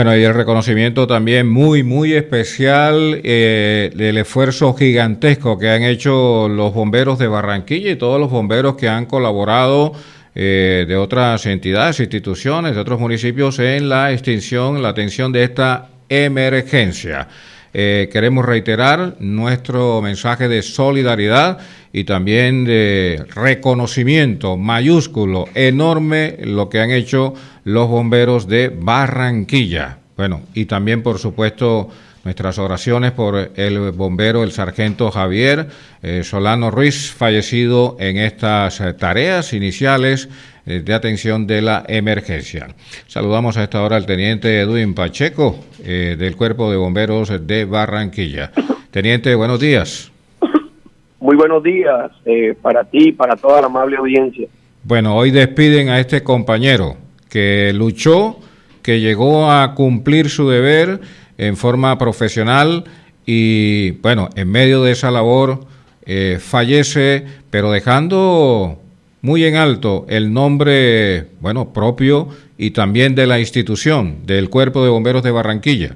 Bueno, y el reconocimiento también muy especial del esfuerzo gigantesco que han hecho los bomberos de Barranquilla y todos los bomberos que han colaborado de otras entidades, instituciones, de otros municipios en la extinción, la atención de esta emergencia. Queremos reiterar nuestro mensaje de solidaridad y también de reconocimiento mayúsculo, enorme, lo que han hecho los bomberos de Barranquilla. Bueno, y también, por supuesto, nuestras oraciones por el bombero, el sargento Javier Solano Ruiz, fallecido en estas tareas iniciales de atención de la emergencia. Saludamos a esta hora al teniente Edwin Pacheco, del Cuerpo de Bomberos de Barranquilla. Teniente, buenos días. Muy buenos días para ti y para toda la amable audiencia. Bueno, hoy despiden a este compañero que luchó, que llegó a cumplir su deber en forma profesional y, bueno, en medio de esa labor fallece, pero dejando muy en alto el nombre, bueno, propio y también de la institución, del Cuerpo de Bomberos de Barranquilla.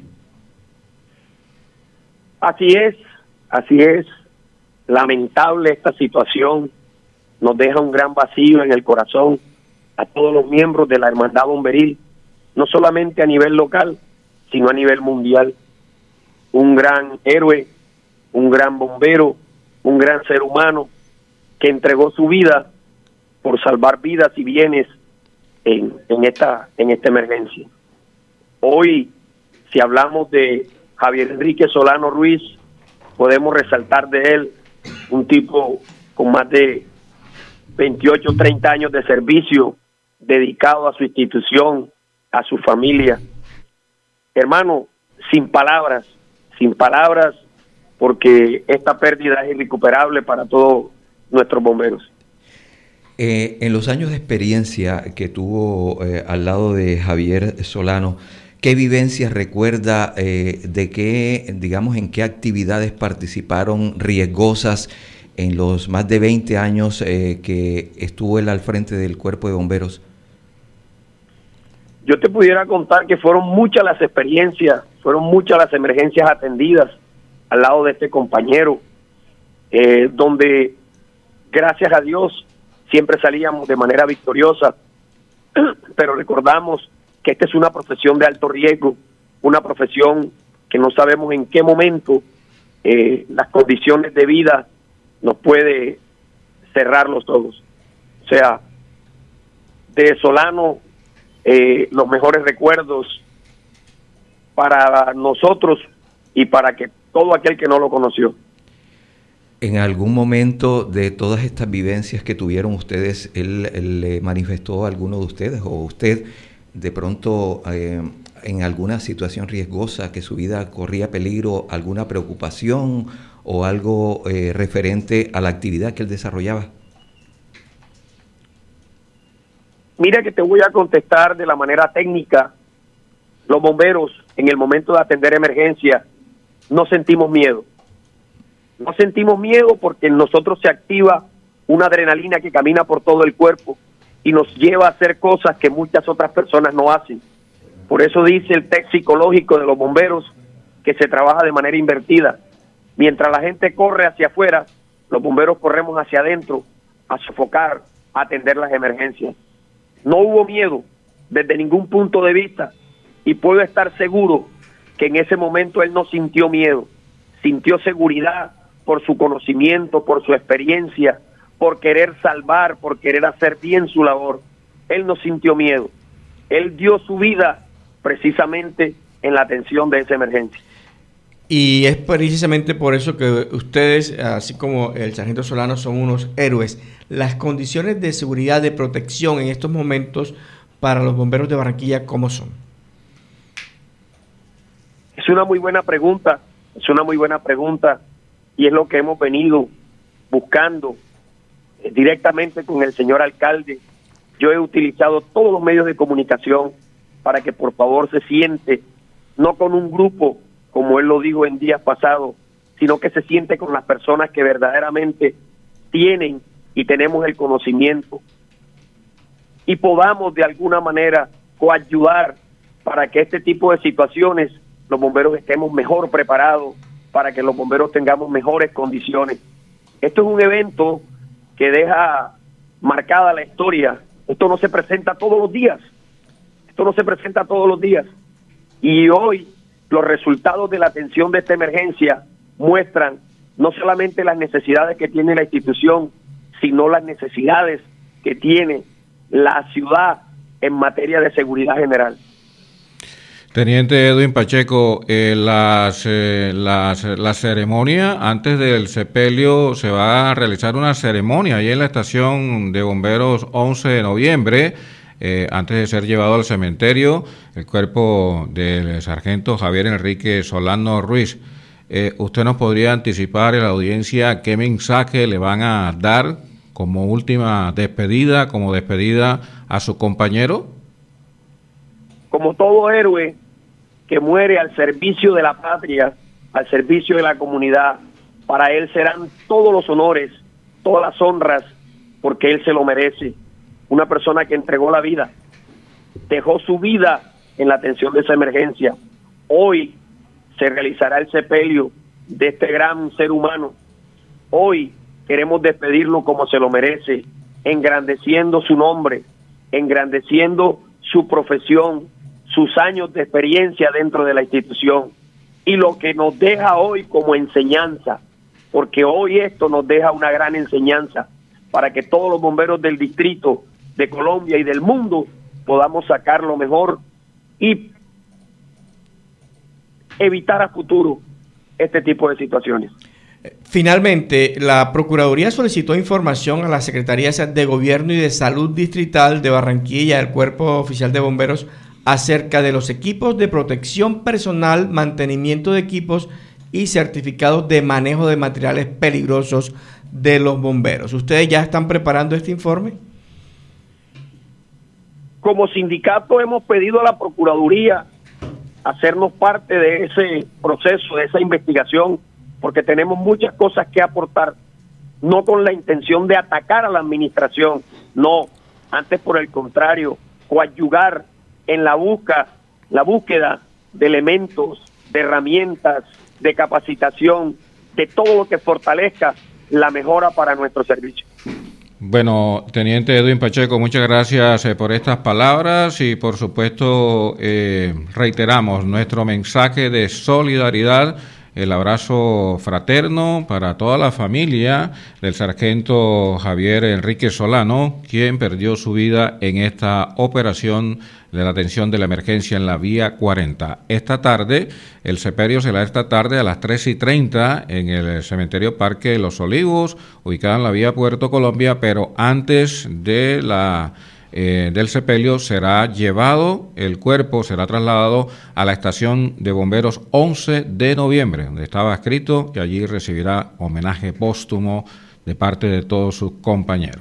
Así es. Lamentable esta situación, nos deja un gran vacío en el corazón a todos los miembros de la Hermandad Bomberil, no solamente a nivel local, sino a nivel mundial. Un gran héroe, un gran bombero, un gran ser humano que entregó su vida por salvar vidas y bienes en esta emergencia. Hoy, si hablamos de Javier Enrique Solano Ruiz, podemos resaltar de él un tipo con más de 28, 30 años de servicio, dedicado a su institución, a su familia. Hermano, sin palabras, porque esta pérdida es irrecuperable para todos nuestros bomberos. En los años de experiencia que tuvo al lado de Javier Solano, ¿qué vivencias recuerda de qué, digamos, en qué actividades participaron riesgosas en los más de 20 años que estuvo él al frente del Cuerpo de Bomberos? Yo te pudiera contar que fueron muchas las experiencias, fueron muchas las emergencias atendidas al lado de este compañero, donde, gracias a Dios, siempre salíamos de manera victoriosa, pero recordamos que esta es una profesión de alto riesgo, una profesión que no sabemos en qué momento las condiciones de vida nos puede cerrar los ojos. O sea, de Solano, los mejores recuerdos para nosotros y para que todo aquel que no lo conoció. ¿En algún momento de todas estas vivencias que tuvieron ustedes, él le manifestó a alguno de ustedes o usted de pronto en alguna situación riesgosa, que su vida corría peligro, alguna preocupación o algo referente a la actividad que él desarrollaba? Mira que te voy a contestar de la manera técnica. Los bomberos, en el momento de atender emergencia, no sentimos miedo. No sentimos miedo porque en nosotros se activa una adrenalina que camina por todo el cuerpo y nos lleva a hacer cosas que muchas otras personas no hacen. Por eso dice el test psicológico de los bomberos que se trabaja de manera invertida. Mientras la gente corre hacia afuera, los bomberos corremos hacia adentro a sofocar, a atender las emergencias. No hubo miedo desde ningún punto de vista y puedo estar seguro que en ese momento él no sintió miedo, sintió seguridad por su conocimiento, por su experiencia, por querer salvar, por querer hacer bien su labor. Él no sintió miedo. Él dio su vida precisamente en la atención de esa emergencia. Y es precisamente por eso que ustedes, así como el sargento Solano, son unos héroes. Las condiciones de seguridad, de protección en estos momentos para los bomberos de Barranquilla, ¿cómo son? Es una muy buena pregunta, y es lo que hemos venido buscando directamente con el señor alcalde. Yo he utilizado todos los medios de comunicación para que por favor se siente, no con un grupo, como él lo dijo en días pasados, sino que se siente con las personas que verdaderamente tienen y tenemos el conocimiento y podamos de alguna manera coayudar para que este tipo de situaciones los bomberos estemos mejor preparados, para que los bomberos tengamos mejores condiciones. Esto es un evento que deja marcada la historia. Esto no se presenta todos los días. Y hoy los resultados de la atención de esta emergencia muestran no solamente las necesidades que tiene la institución, sino las necesidades que tiene la ciudad en materia de seguridad general. Teniente Edwin Pacheco, la ceremonia, antes del sepelio, se va a realizar una ceremonia ahí en la estación de bomberos 11 de noviembre, antes de ser llevado al cementerio, el cuerpo del sargento Javier Enrique Solano Ruiz. ¿Usted nos podría anticipar a la audiencia qué mensaje le van a dar como última despedida, como despedida a su compañero? Como todo héroe que muere al servicio de la patria, al servicio de la comunidad, para él serán todos los honores, todas las honras, porque él se lo merece. Una persona que entregó la vida, dejó su vida en la atención de esa emergencia. Hoy se realizará el sepelio de este gran ser humano. Hoy queremos despedirlo como se lo merece, engrandeciendo su nombre, engrandeciendo su profesión, sus años de experiencia dentro de la institución y lo que nos deja hoy como enseñanza, porque hoy esto nos deja una gran enseñanza para que todos los bomberos del distrito, de Colombia y del mundo podamos sacar lo mejor y evitar a futuro este tipo de situaciones. Finalmente, la Procuraduría solicitó información a las Secretarías de Gobierno y de Salud Distrital de Barranquilla, el Cuerpo Oficial de Bomberos, acerca de los equipos de protección personal, mantenimiento de equipos y certificados de manejo de materiales peligrosos de los bomberos. ¿Ustedes ya están preparando este informe? Como sindicato hemos pedido a la Procuraduría hacernos parte de ese proceso, de esa investigación, porque tenemos muchas cosas que aportar, no con la intención de atacar a la administración, no, antes por el contrario, coadyuvar en la búsqueda de elementos, de herramientas, de capacitación, de todo lo que fortalezca la mejora para nuestro servicio. Bueno, Teniente Edwin Pacheco, muchas gracias por estas palabras y por supuesto reiteramos nuestro mensaje de solidaridad, el abrazo fraterno para toda la familia del sargento Javier Enrique Solano, quien perdió su vida en esta operación de la atención de la emergencia en la vía 40. Esta tarde, el sepelio será esta tarde a las 3:30 en el cementerio Parque Los Olivos, ubicado en la vía Puerto Colombia, pero antes de del sepelio será llevado, el cuerpo será trasladado a la estación de bomberos 11 de noviembre, donde estaba escrito que allí recibirá homenaje póstumo de parte de todos sus compañeros.